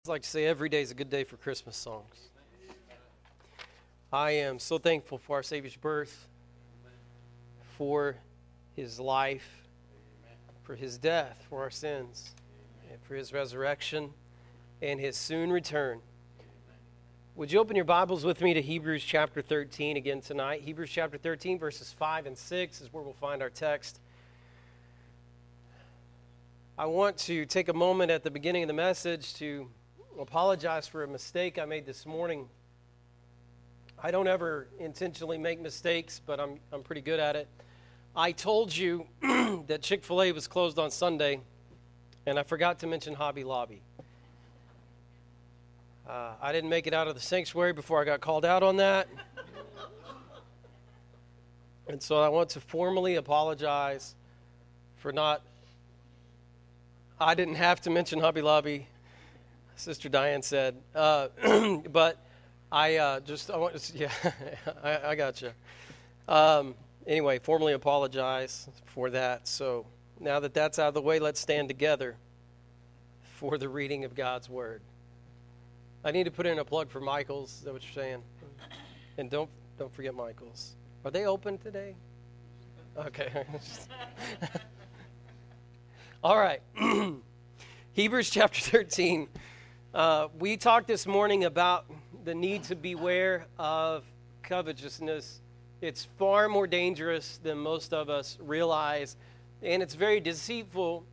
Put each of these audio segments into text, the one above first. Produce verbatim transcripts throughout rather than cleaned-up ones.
I like to say every day is a good day for Christmas songs. I am so thankful for our Savior's birth, for his life, for his death, for our sins, and for his resurrection and his soon return. Would you open your Bibles with me to Hebrews chapter thirteen again tonight? Hebrews chapter thirteen, verses five and six is where we'll find our text. I want to take a moment at the beginning of the message to apologize for a mistake I made this morning. I don't ever intentionally make mistakes, but I'm I'm pretty good at it. I told you that Chick-fil-A was closed on Sunday, and I forgot to mention Hobby Lobby. Uh, I didn't make it out of the sanctuary before I got called out on that. And so I want to formally apologize for not, I didn't have to mention Hobby Lobby, Sister Diane said, uh, but I uh, just, I want to, yeah, I, I got you. Um, anyway, formally apologize for that. So now that that's out of the way, let's stand together for the reading of God's Word. I need to put in a plug for Michael's. Is that what you're saying? And don't don't forget Michael's. Are they open today? Okay. All right. Hebrews chapter thirteen. Uh, we talked this morning about the need to beware of covetousness. It's far more dangerous than most of us realize, and it's very deceitful.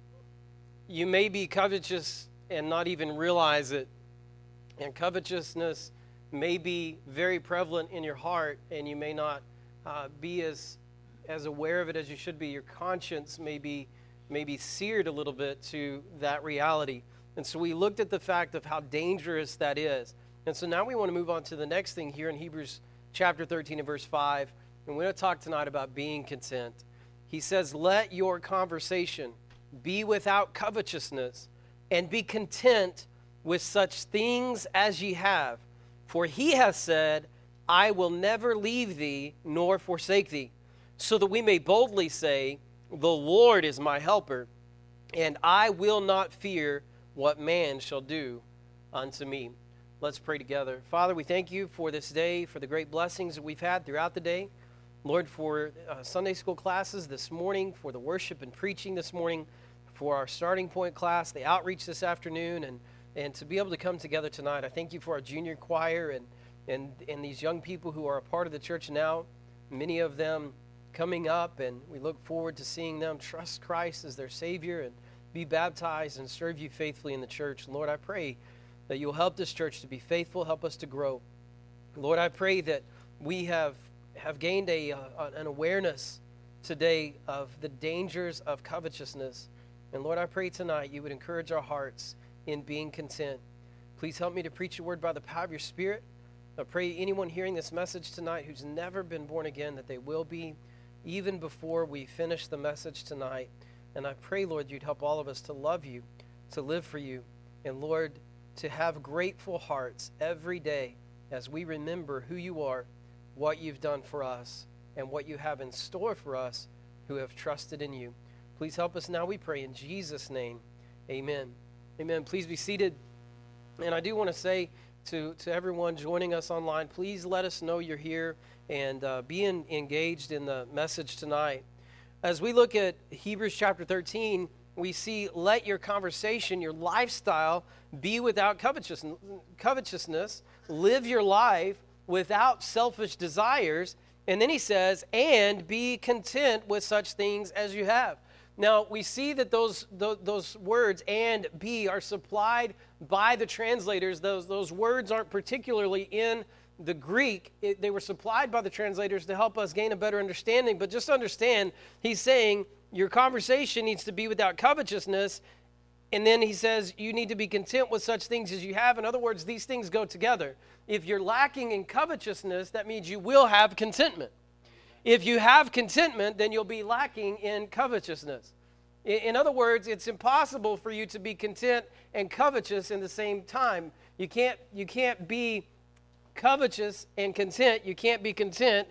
You may be covetous and not even realize it. And covetousness may be very prevalent in your heart, and you may not uh, be as as aware of it as you should be. Your conscience may be, may be seared a little bit to that reality. And so we looked at the fact of how dangerous that is. And so now we want to move on to the next thing here in Hebrews chapter thirteen and verse five. And we're going to talk tonight about being content. He says, "Let your conversation be without covetousness, and be content with such things as ye have. For he has said, I will never leave thee nor forsake thee, so that we may boldly say, the Lord is my helper, and I will not fear what man shall do unto me." Let's pray together. Father, we thank you for this day, for the great blessings that we've had throughout the day. Lord, for uh, Sunday school classes this morning, for the worship and preaching this morning, for our starting point class, the outreach this afternoon, and And to be able to come together tonight. I thank you for our junior choir and, and, and these young people who are a part of the church now, many of them coming up, and we look forward to seeing them trust Christ as their Savior and be baptized and serve you faithfully in the church. Lord, I pray that you'll help this church to be faithful, help us to grow. Lord, I pray that we have, have gained a, uh, an awareness today of the dangers of covetousness. And Lord, I pray tonight you would encourage our hearts in being content. Please help me to preach your word by the power of your Spirit. I pray anyone hearing this message tonight who's never been born again, that they will be even before we finish the message tonight. And I pray, Lord, you'd help all of us to love you, to live for you, and Lord, to have grateful hearts every day as we remember who you are, what you've done for us, and what you have in store for us who have trusted in you. Please help us now, we pray, in Jesus' name. Amen. Amen. Please be seated. And I do want to say to, to everyone joining us online, please let us know you're here and uh, be in, engaged in the message tonight. As we look at Hebrews chapter thirteen, we see, let your conversation, your lifestyle, be without covetousness. covetousness. Live your life without selfish desires. And then he says, and be content with such things as you have. Now, we see that those, those those words, and be, are supplied by the translators. Those, those words aren't particularly in the Greek. It, they were supplied by the translators to help us gain a better understanding. But just understand, he's saying your conversation needs to be without covetousness. And then he says you need to be content with such things as you have. In other words, these things go together. If you're lacking in covetousness, that means you will have contentment. If you have contentment, then you'll be lacking in covetousness. In other words, it's impossible for you to be content and covetous in the same time. You can't, you can't be covetous and content. You can't be content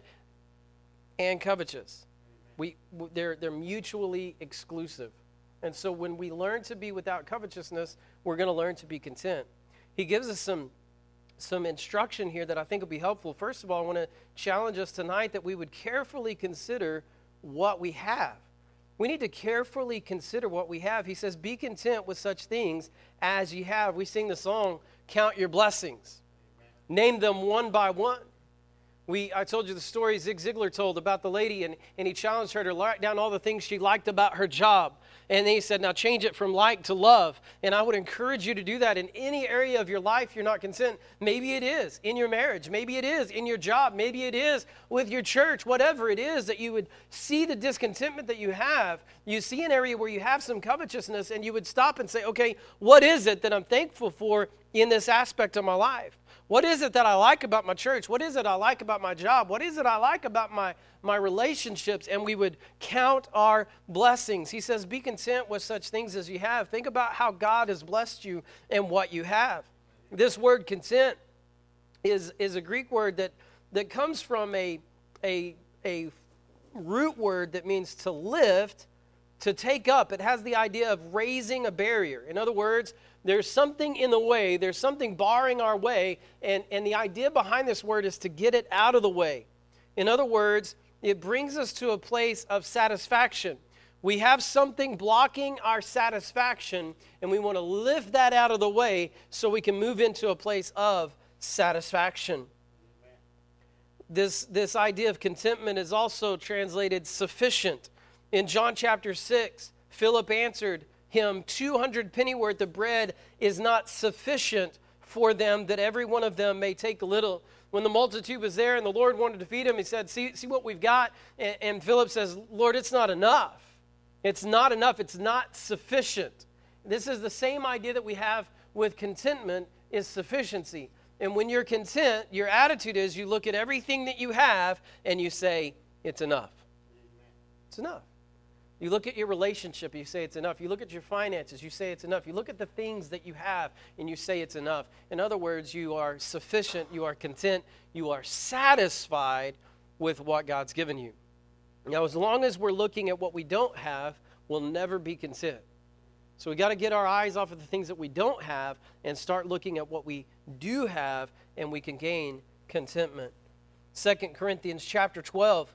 and covetous. We, they're, they're mutually exclusive. And so when we learn to be without covetousness, we're going to learn to be content. he gives us some, some instruction here that I think will be helpful. First of all, I want to challenge us tonight that we would carefully consider what we have. We need to carefully consider what we have. He says, be content with such things as ye have. We sing the song, Count Your Blessings. Name them one by one. We, I told you the story Zig Ziglar told about the lady, and, and he challenged her to write down all the things she liked about her job. And then he said, now change it from like to love. And I would encourage you to do that in any area of your life you're not content. Maybe it is in your marriage. Maybe it is in your job. Maybe it is with your church. Whatever it is that you would see the discontentment that you have. You see an area where you have some covetousness, and you would stop and say, okay, what is it that I'm thankful for in this aspect of my life? What is it that I like about my church? What is it I like about my job? What is it I like about my, my relationships? And we would count our blessings. He says, be content with such things as you have. Think about how God has blessed you and what you have. This word content is, is a Greek word that, that comes from a, a, a root word that means to lift, to take up. It has the idea of raising a barrier. In other words, there's something in the way, there's something barring our way, and, and the idea behind this word is to get it out of the way. In other words, it brings us to a place of satisfaction. We have something blocking our satisfaction, and we want to lift that out of the way so we can move into a place of satisfaction. This, this idea of contentment is also translated sufficient. In John chapter six, Philip answered him, two hundred penny worth of bread is not sufficient for them, that every one of them may take a little. When the multitude was there and the Lord wanted to feed them, he said, see, see what we've got? And, and Philip says, Lord, it's not enough. It's not enough. It's not sufficient. This is the same idea that we have with contentment, is sufficiency. And when you're content, your attitude is you look at everything that you have and you say, it's enough. It's enough. You look at your relationship, you say it's enough. You look at your finances, you say it's enough. You look at the things that you have, and you say it's enough. In other words, you are sufficient, you are content, you are satisfied with what God's given you. Now, as long as we're looking at what we don't have, we'll never be content. So we got to get our eyes off of the things that we don't have and start looking at what we do have, and we can gain contentment. Second Corinthians chapter twelve,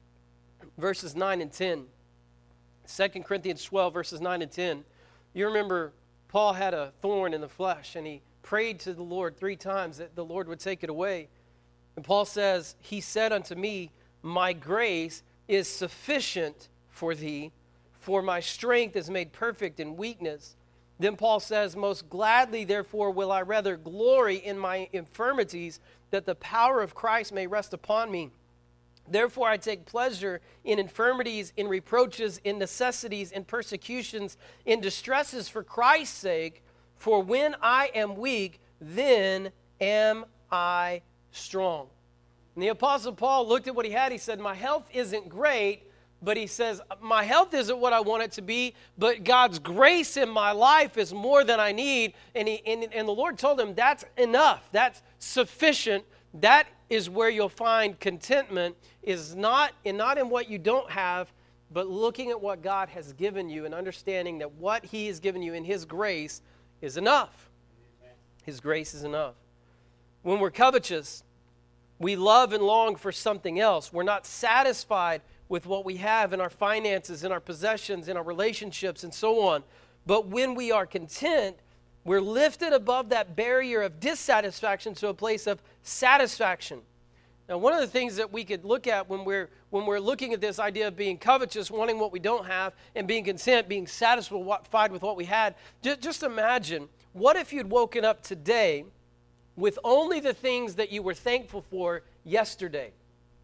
verses nine and ten. Second Corinthians twelve, verses nine and ten. You remember Paul had a thorn in the flesh, and he prayed to the Lord three times that the Lord would take it away. And Paul says, he said unto me, my grace is sufficient for thee, for my strength is made perfect in weakness. Then Paul says, most gladly, therefore, will I rather glory in my infirmities, that the power of Christ may rest upon me. Therefore, I take pleasure in infirmities, in reproaches, in necessities, in persecutions, in distresses for Christ's sake. For when I am weak, then am I strong. And the Apostle Paul looked at what he had. He said, my health isn't great, but he says, my health isn't what I want it to be, but God's grace in my life is more than I need. And, he, and, and the Lord told him, that's enough. That's sufficient. That is where you'll find contentment, is not in, not in what you don't have, but looking at what God has given you and understanding that what he has given you in his grace is enough. His grace is enough. When we're covetous, we love and long for something else. We're not satisfied with what we have in our finances, in our possessions, in our relationships, and so on. But when we are content, we're lifted above that barrier of dissatisfaction to a place of satisfaction. Now, one of the things that we could look at when we're when we're looking at this idea of being covetous, wanting what we don't have, and being content, being satisfied with what we had, just, just imagine, what if you'd woken up today with only the things that you were thankful for yesterday?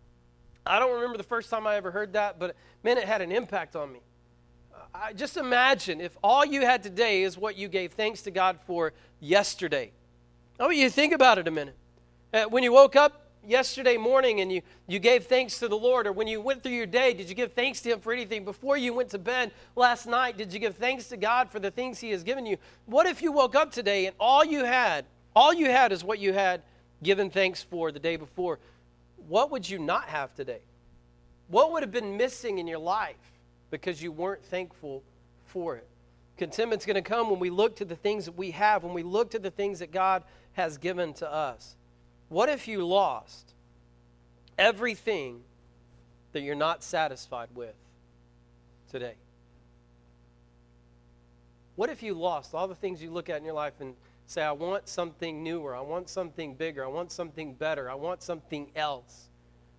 I don't remember the first time I ever heard that, but man, it had an impact on me. I just imagine if all you had today is what you gave thanks to God for yesterday. I want you to think about it a minute. Uh, when you woke up yesterday morning and you, you gave thanks to the Lord, or when you went through your day, did you give thanks to him for anything? Before you went to bed last night, did you give thanks to God for the things he has given you? What if you woke up today and all you had, all you had is what you had given thanks for the day before? What would you not have today? What would have been missing in your life because you weren't thankful for it? Contentment's going to come when we look to the things that we have, when we look to the things that God has given to us. What if you lost everything that you're not satisfied with today? What if you lost all the things you look at in your life and say, I want something newer, I want something bigger, I want something better, I want something else?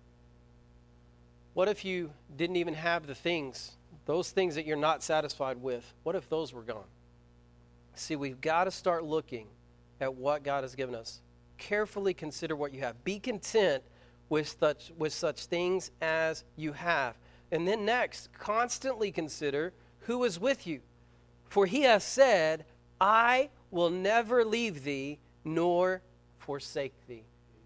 What if you didn't even have the things, those things that you're not satisfied with? What if those were gone? See, we've got to start looking at what God has given us. Carefully consider what you have. Be content with such, with such things as you have. And then next, constantly consider who is with you. For he has said, I will never leave thee nor forsake thee.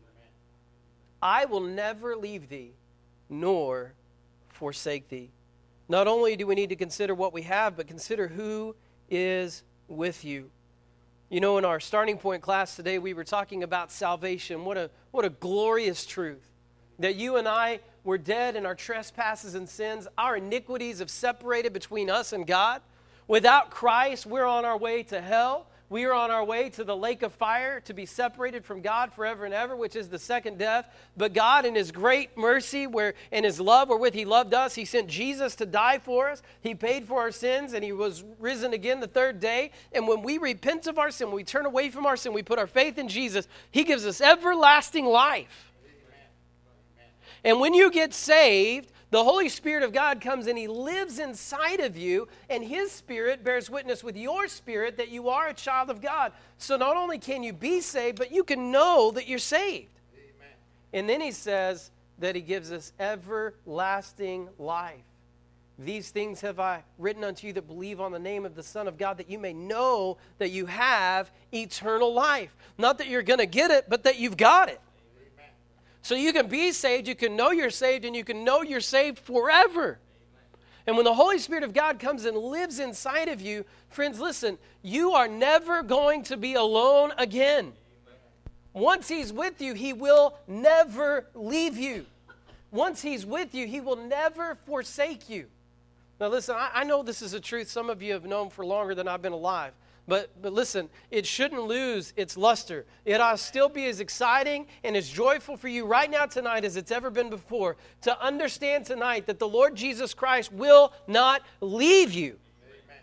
I will never leave thee nor forsake thee. Not only do we need to consider what we have, but consider who is with you. You know, in our starting point class today, we were talking about salvation. What a, what a glorious truth. That you and I were dead in our trespasses and sins. Our iniquities have separated between us and God. Without Christ, we're on our way to hell. We are on our way to the lake of fire to be separated from God forever and ever, which is the second death. But God, in his great mercy where, and his love wherewith he loved us, he sent Jesus to die for us. He paid for our sins, and he was risen again the third day. And when we repent of our sin, when we turn away from our sin, we put our faith in Jesus, he gives us everlasting life. Amen. And when you get saved, the Holy Spirit of God comes and he lives inside of you, and his Spirit bears witness with your spirit that you are a child of God. So not only can you be saved, but you can know that you're saved. Amen. And then he says that he gives us everlasting life. These things have I written unto you that believe on the name of the Son of God, that you may know that you have eternal life. Not that you're going to get it, but that you've got it. So you can be saved, you can know you're saved, and you can know you're saved forever. And when the Holy Spirit of God comes and lives inside of you, friends, listen, you are never going to be alone again. Once he's with you, he will never leave you. Once he's with you, he will never forsake you. Now listen, I, I know this is a truth some of you have known for longer than I've been alive. But, but listen, it shouldn't lose its luster. It ought to still be as exciting and as joyful for you right now tonight as it's ever been before to understand tonight that the Lord Jesus Christ will not leave you. Amen.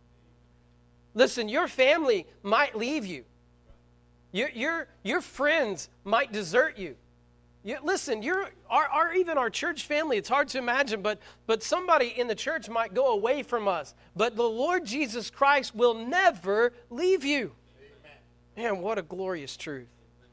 Listen, your family might leave you. Your, your, your friends might desert you. You, listen, you're, our, our, even our church family, it's hard to imagine, but, but somebody in the church might go away from us. But the Lord Jesus Christ will never leave you. Amen. Man, what a glorious truth.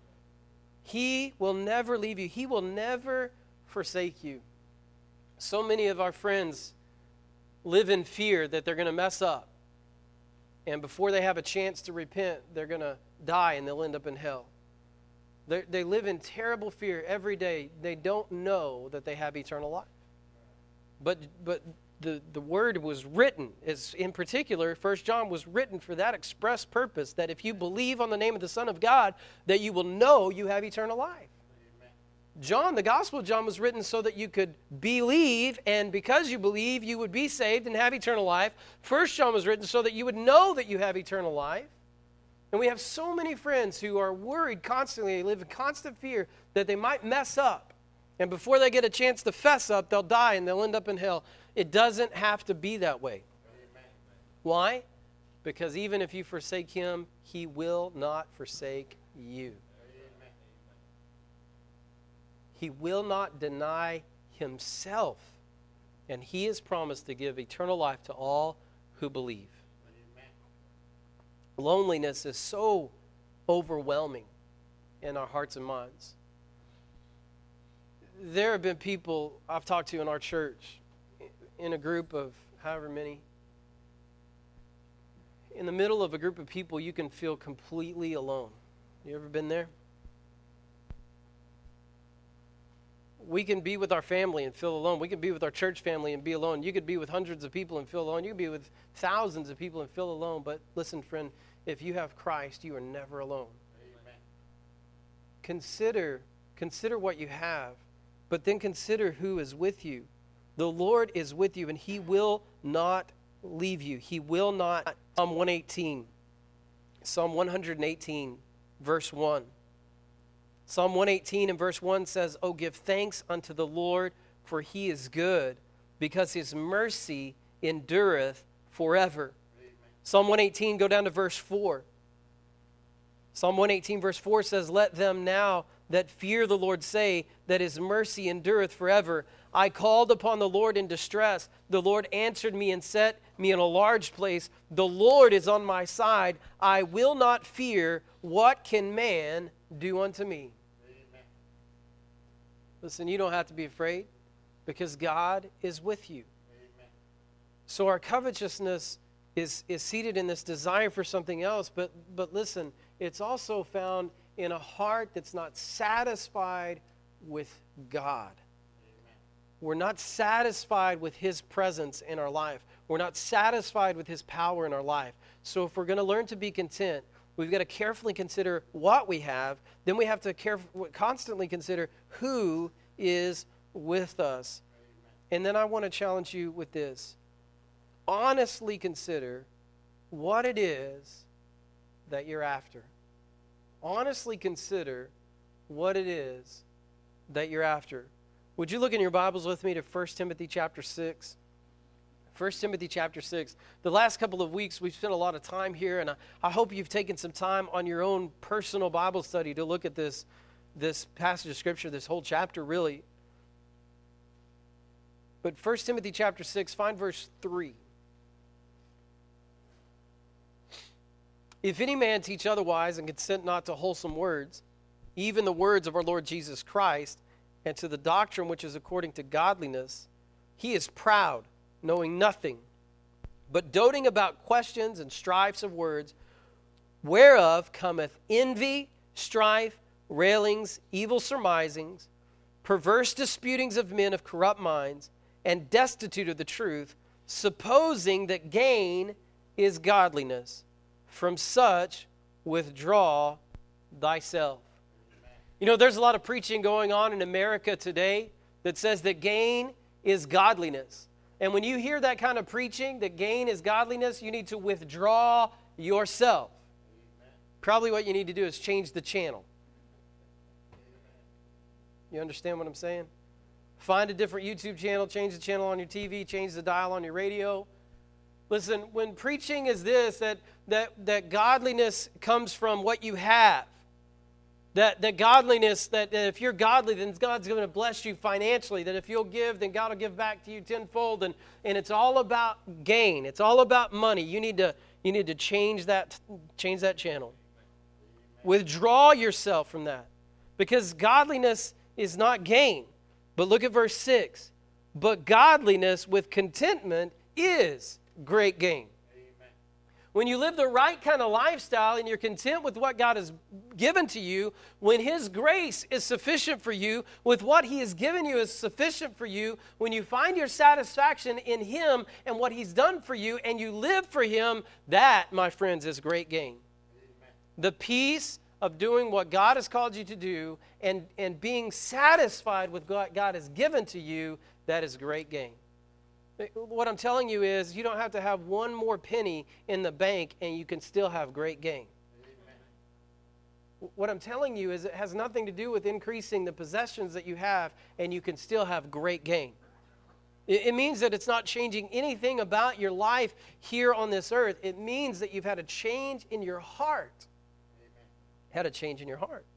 He will never leave you. He will never forsake you. So many of our friends live in fear that they're going to mess up. And before they have a chance to repent, they're going to die and they'll end up in hell. They they live in terrible fear every day. They don't know that they have eternal life. But but the, the word was written, is in particular, First John was written for that express purpose, that if you believe on the name of the Son of God, that you will know you have eternal life. Amen. John, the Gospel of John was written so that you could believe, and because you believe, you would be saved and have eternal life. First John was written so that you would know that you have eternal life. And we have so many friends who are worried constantly, they live in constant fear that they might mess up. And before they get a chance to fess up, they'll die and they'll end up in hell. It doesn't have to be that way. Amen. Why? Because even if you forsake him, he will not forsake you. Amen. He will not deny himself. And he has promised to give eternal life to all who believe. Loneliness is so overwhelming in our hearts and minds. There have been people I've talked to in our church, in a group of however many. In the middle of a group of people, you can feel completely alone. You ever been there? We can be with our family and feel alone. We can be with our church family and be alone. You could be with hundreds of people and feel alone. You could be with thousands of people and feel alone. But listen, friend, if you have Christ, you are never alone. Amen. Consider, consider what you have, but then consider who is with you. The Lord is with you, and he will not leave you. He will not. Psalm one eighteen. Psalm one eighteen, verse one. Psalm one eighteen and verse one says, "Oh, give thanks unto the Lord, for he is good, because his mercy endureth forever." Amen. Psalm one eighteen, go down to verse four. Psalm one eighteen, verse four says, "Let them now that fear the Lord say that his mercy endureth forever. I called upon the Lord in distress. The Lord answered me and set me in a large place. The Lord is on my side. I will not fear. What can man do unto me?" Amen. Listen, you don't have to be afraid because God is with you. Amen. So our covetousness is, is seated in this desire for something else. But, but listen, it's also found in a heart that's not satisfied with God. Amen. We're not satisfied with his presence in our life. We're not satisfied with his power in our life. So if we're going to learn to be content, we've got to carefully consider what we have. Then we have to caref- constantly consider who is with us. Amen. And then I want to challenge you with this. Honestly consider what it is that you're after. Honestly consider what it is that you're after. Would you look in your Bibles with me to First Timothy chapter six? First Timothy chapter six. The last couple of weeks we've spent a lot of time here, and I, I hope you've taken some time on your own personal Bible study to look at this, this passage of Scripture, this whole chapter really. But First Timothy chapter six, find verse three. "If any man teach otherwise and consent not to wholesome words, even the words of our Lord Jesus Christ, and to the doctrine which is according to godliness, he is proud, knowing nothing, but doting about questions and strifes of words, whereof cometh envy, strife, railings, evil surmisings, perverse disputings of men of corrupt minds, and destitute of the truth, supposing that gain is godliness. From such withdraw thyself." You know, there's a lot of preaching going on in America today that says that gain is godliness. And when you hear that kind of preaching, that gain is godliness, you need to withdraw yourself. Amen. Probably what you need to do is change the channel. You understand what I'm saying? Find a different YouTube channel, change the channel on your T V, change the dial on your radio. Listen, when preaching is this, that, that, that godliness comes from what you have. That, that godliness, that, that if you're godly, then God's going to bless you financially. That if you'll give, then God will give back to you tenfold. And, and it's all about gain. It's all about money. You need to, you need to change that, change that channel. Withdraw yourself from that. Because godliness is not gain. But look at verse six. "But godliness with contentment is great gain." Amen. When you live the right kind of lifestyle and you're content with what God has given to you, when his grace is sufficient for you, with what he has given you is sufficient for you, when you find your satisfaction in him and what he's done for you and you live for him, that, my friends, is great gain. Amen. The peace of doing what God has called you to do and, and being satisfied with what God has given to you, that is great gain. What I'm telling you is you don't have to have one more penny in the bank and you can still have great gain. Amen. What I'm telling you is it has nothing to do with increasing the possessions that you have and you can still have great gain. It, it means that it's not changing anything about your life here on this earth. It means that you've had a change in your heart. Amen. Had a change in your heart.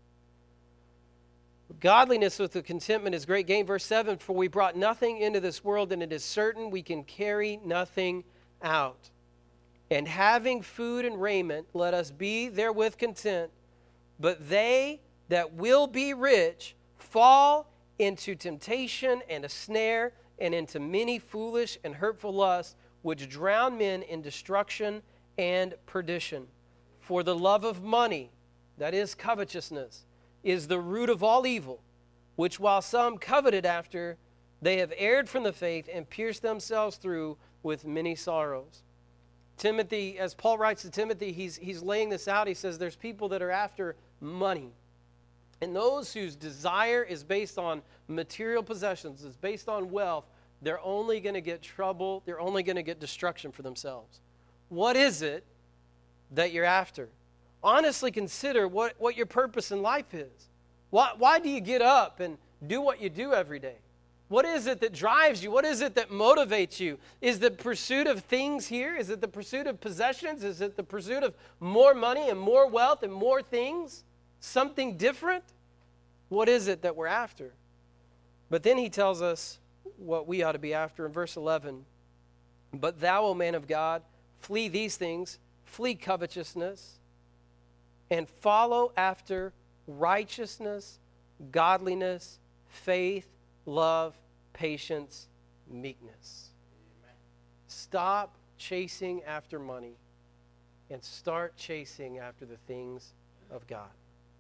Godliness with the contentment is great gain. Verse seven, "For we brought nothing into this world, and it is certain we can carry nothing out. And having food and raiment, let us be therewith content. But they that will be rich fall into temptation and a snare, and into many foolish and hurtful lusts, which drown men in destruction and perdition. For the love of money," that is covetousness, "is the root of all evil, which while some coveted after, they have erred from the faith and pierced themselves through with many sorrows." Timothy, as Paul writes to Timothy, he's, he's laying this out. He says there's people that are after money. And those whose desire is based on material possessions, is based on wealth, they're only going to get trouble. They're only going to get destruction for themselves. What is it that you're after? Honestly consider what, what your purpose in life is. Why, why do you get up and do what you do every day? What is it that drives you? What is it that motivates you? Is the pursuit of things here? Is it the pursuit of possessions? Is it the pursuit of more money and more wealth and more things? Something different? What is it that we're after? But then he tells us what we ought to be after in verse eleven. But thou, O man of God, flee these things, flee covetousness, and follow after righteousness, godliness, faith, love, patience, meekness. Amen. Stop chasing after money and start chasing after the things of God.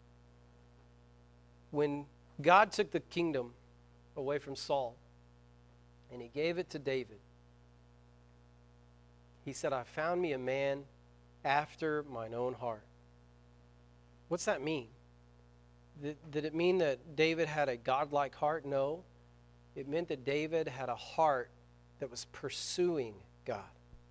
When God took the kingdom away from Saul and he gave it to David, he said, I found me a man after mine own heart. What's that mean? Did, did it mean that David had a godlike heart? No. It meant that David had a heart that was pursuing God.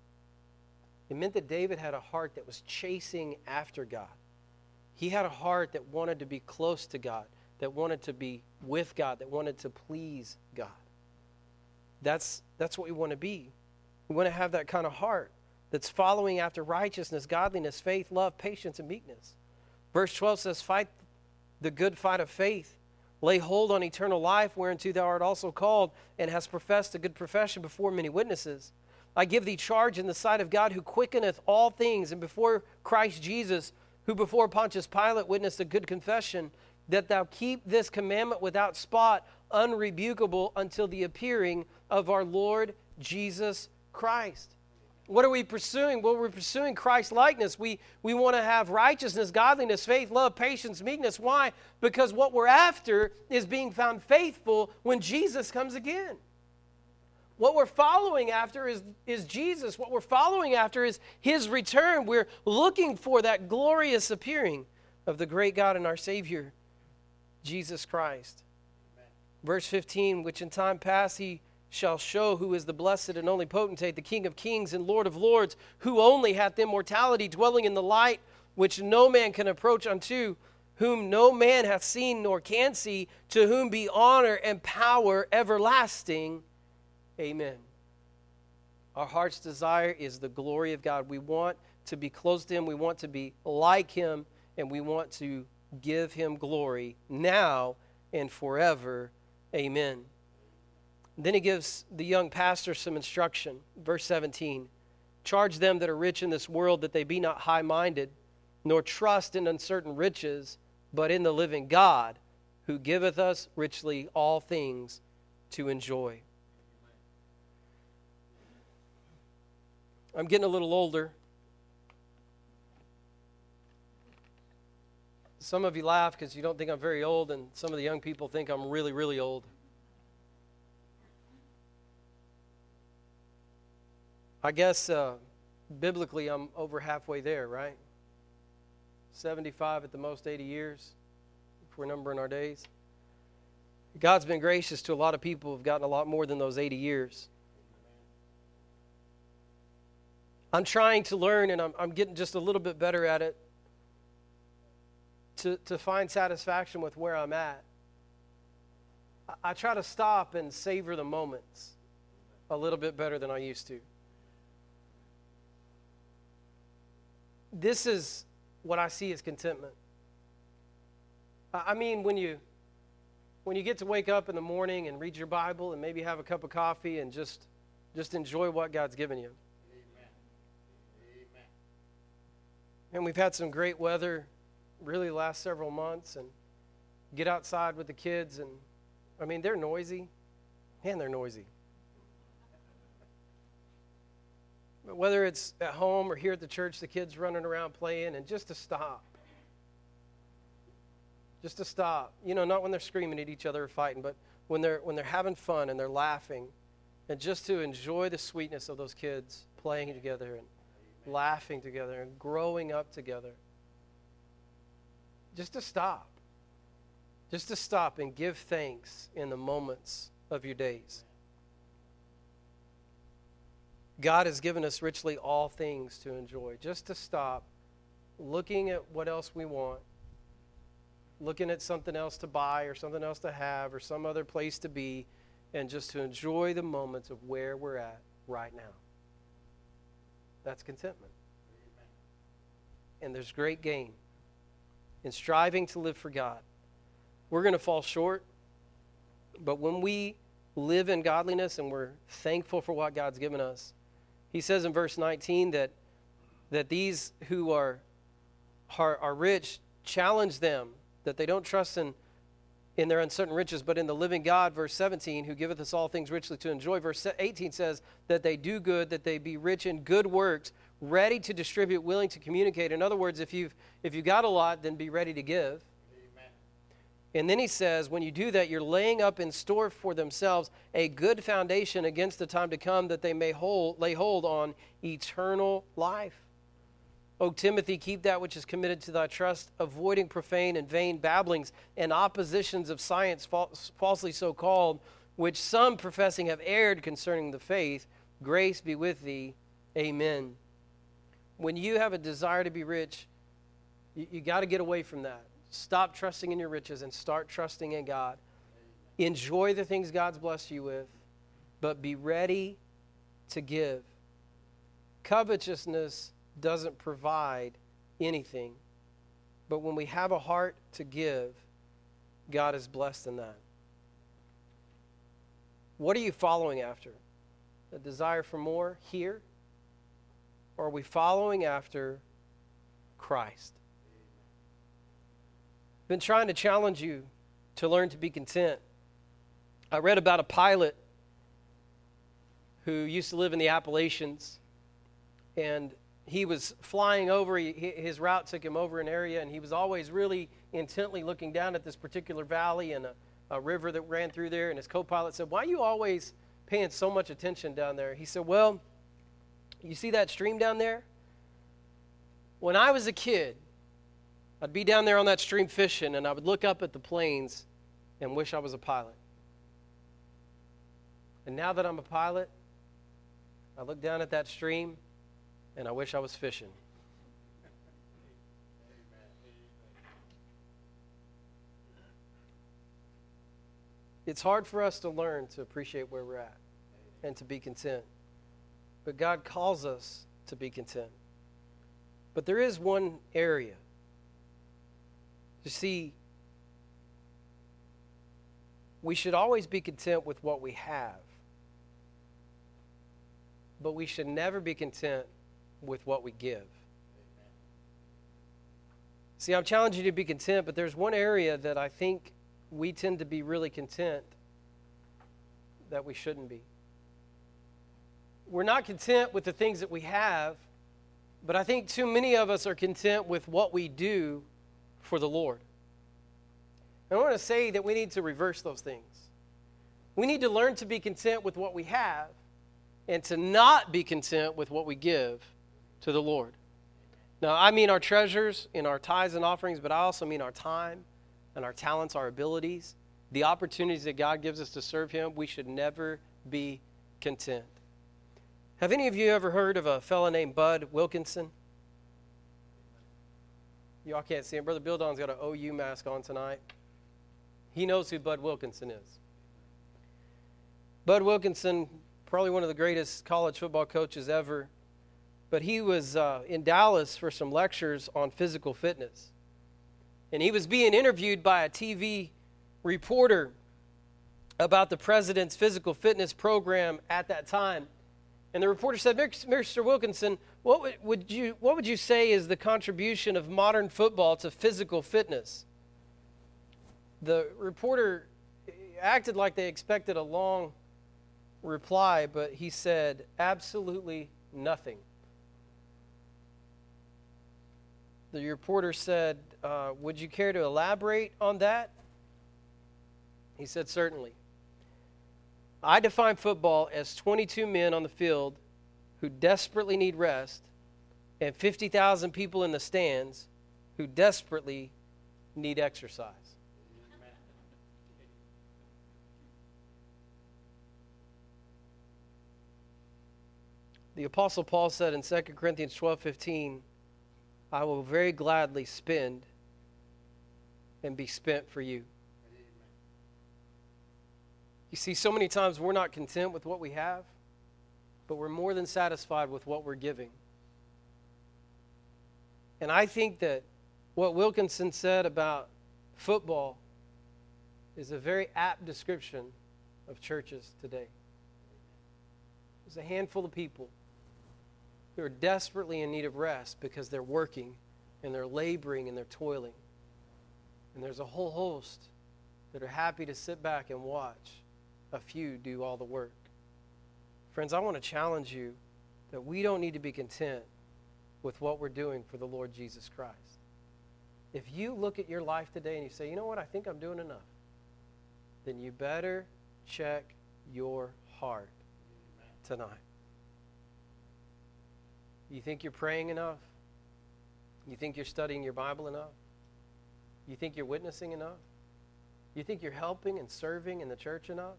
It meant that David had a heart that was chasing after God. He had a heart that wanted to be close to God, that wanted to be with God, that wanted to please God. That's, that's what we want to be. We want to have that kind of heart that's following after righteousness, godliness, faith, love, patience, and meekness. Verse twelve says, fight the good fight of faith. Lay hold on eternal life, whereunto thou art also called, and hast professed a good profession before many witnesses. I give thee charge in the sight of God, who quickeneth all things, and before Christ Jesus, who before Pontius Pilate witnessed a good confession, that thou keep this commandment without spot, unrebukable, until the appearing of our Lord Jesus Christ. What are we pursuing? Well, we're pursuing Christ-likeness. We, we want to have righteousness, godliness, faith, love, patience, meekness. Why? Because what we're after is being found faithful when Jesus comes again. What we're following after is, is Jesus. What we're following after is His return. We're looking for that glorious appearing of the great God and our Savior, Jesus Christ. Amen. Verse fifteen, which in time past He shall show who is the blessed and only potentate, the King of kings and Lord of lords, who only hath immortality, dwelling in the light, which no man can approach unto, whom no man hath seen nor can see, to whom be honor and power everlasting. Amen. Our heart's desire is the glory of God. We want to be close to Him. We want to be like Him, and we want to give Him glory now and forever. Amen. Then he gives the young pastor some instruction. Verse seventeen, charge them that are rich in this world that they be not high-minded, nor trust in uncertain riches, but in the living God, who giveth us richly all things to enjoy. I'm getting a little older. Some of you laugh because you don't think I'm very old, and some of the young people think I'm really, really old. I guess uh, biblically I'm over halfway there, right? seventy-five at the most, eighty years, if we're numbering our days. God's been gracious to a lot of people who have gotten a lot more than those eighty years. I'm trying to learn, and I'm, I'm getting just a little bit better at it, to, to find satisfaction with where I'm at. I, I try to stop and savor the moments a little bit better than I used to. This is what I see as contentment. I mean, when you when you get to wake up in the morning and read your Bible and maybe have a cup of coffee and just just enjoy what God's given you. Amen. Amen. And we've had some great weather really the last several months, and get outside with the kids, and I mean, they're noisy. Man, they're noisy. Whether it's at home or here at the church, the kids running around playing, and just to stop. Just to stop. You know, not when they're screaming at each other or fighting, but when they're when they're having fun and they're laughing, and just to enjoy the sweetness of those kids playing together and laughing together and growing up together. Just to stop. Just to stop and give thanks in the moments of your days. God has given us richly all things to enjoy. Just to stop looking at what else we want, looking at something else to buy or something else to have or some other place to be, and just to enjoy the moments of where we're at right now. That's contentment. And there's great gain in striving to live for God. We're going to fall short, but when we live in godliness and we're thankful for what God's given us, he says in verse nineteen that, that these who are, are, are rich, challenge them, that they don't trust in, in their uncertain riches, but in the living God. Verse seventeen, who giveth us all things richly to enjoy. Verse eighteen says that they do good, that they be rich in good works, ready to distribute, willing to communicate. In other words, if you've, if you've got a lot, then be ready to give. And then he says, when you do that, you're laying up in store for themselves a good foundation against the time to come, that they may hold, lay hold on eternal life. O Timothy, keep that which is committed to thy trust, avoiding profane and vain babblings and oppositions of science, false, falsely so called, which some professing have erred concerning the faith. Grace be with thee. Amen. When you have a desire to be rich, you, you got to get away from that. Stop trusting in your riches and start trusting in God. Enjoy the things God's blessed you with, but be ready to give. Covetousness doesn't provide anything, but when we have a heart to give, God is blessed in that. What are you following after? A desire for more here? Or are we following after Christ? Been trying to challenge you to learn to be content. I read about a pilot who used to live in the Appalachians, and he was flying over. He, his route took him over an area, and he was always really intently looking down at this particular valley and a, a river that ran through there. And his co-pilot said, "Why are you always paying so much attention down there?" He said, "Well, you see that stream down there? When I was a kid, I'd be down there on that stream fishing, and I would look up at the plains and wish I was a pilot. And now that I'm a pilot, I look down at that stream, and I wish I was fishing." It's hard for us to learn to appreciate where we're at and to be content. But God calls us to be content. But there is one area. You see, we should always be content with what we have, but we should never be content with what we give. See, I'm challenging you to be content, but there's one area that I think we tend to be really content that we shouldn't be. We're not content with the things that we have, but I think too many of us are content with what we do for the Lord. And I want to say that we need to reverse those things. We need to learn to be content with what we have and to not be content with what we give to the Lord. Now, I mean our treasures in our tithes and offerings, but I also mean our time and our talents, our abilities, the opportunities that God gives us to serve Him. We should never be content. Have any of you ever heard of a fellow named Bud Wilkinson? Y'all can't see him. Brother Bill Don's got an O U mask on tonight. He knows who Bud Wilkinson is. Bud Wilkinson, probably one of the greatest college football coaches ever, but he was uh, in Dallas for some lectures on physical fitness. And he was being interviewed by a T V reporter about the president's physical fitness program at that time. And the reporter said, "Mister Wilkinson, what would, would you what would you say is the contribution of modern football to physical fitness?" The reporter acted like they expected a long reply, but he said, "Absolutely nothing." The reporter said, uh, "Would you care to elaborate on that?" He said, "Certainly. I define football as twenty-two men on the field who desperately need rest and fifty thousand people in the stands who desperately need exercise." The Apostle Paul said in Second Corinthians twelve fifteen, I will very gladly spend and be spent for you. You see, so many times we're not content with what we have, but we're more than satisfied with what we're giving. And I think that what Wilkinson said about football is a very apt description of churches today. There's a handful of people who are desperately in need of rest because they're working and they're laboring and they're toiling. And there's a whole host that are happy to sit back and watch a few do all the work. Friends, I want to challenge you that we don't need to be content with what we're doing for the Lord Jesus Christ. If you look at your life today and you say, you know what, I think I'm doing enough, then you better check your heart tonight. You think you're praying enough? You think you're studying your Bible enough? You think you're witnessing enough? You think you're helping and serving in the church enough?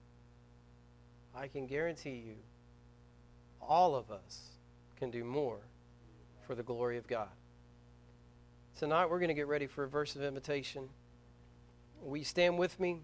I can guarantee you, all of us can do more for the glory of God. Tonight we're going to get ready for a verse of invitation. Will you stand with me?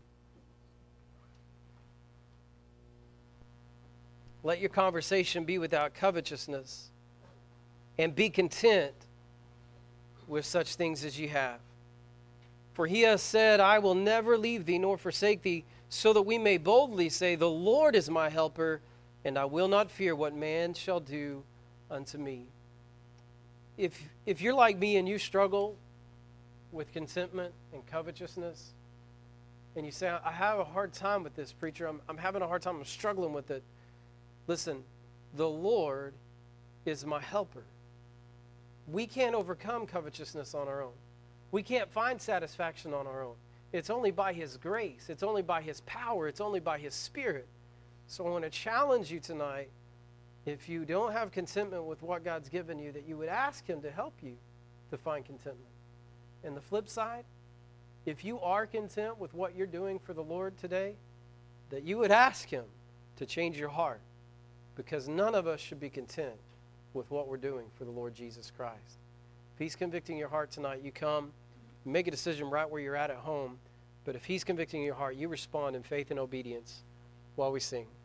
Let your conversation be without covetousness, and be content with such things as you have. For he has said, I will never leave thee nor forsake thee, so that we may boldly say, the Lord is my helper, and I will not fear what man shall do unto me. If, if you're like me and you struggle with contentment and covetousness, and you say, I have a hard time with this, preacher, I'm, I'm having a hard time, I'm struggling with it. Listen, the Lord is my helper. We can't overcome covetousness on our own. We can't find satisfaction on our own. It's only by His grace. It's only by His power. It's only by His Spirit. So I want to challenge you tonight, if you don't have contentment with what God's given you, that you would ask Him to help you to find contentment. And the flip side, if you are content with what you're doing for the Lord today, that you would ask Him to change your heart, because none of us should be content with what we're doing for the Lord Jesus Christ. If He's convicting your heart tonight, you come, make a decision right where you're at at home. But if He's convicting your heart, you respond in faith and obedience while we sing.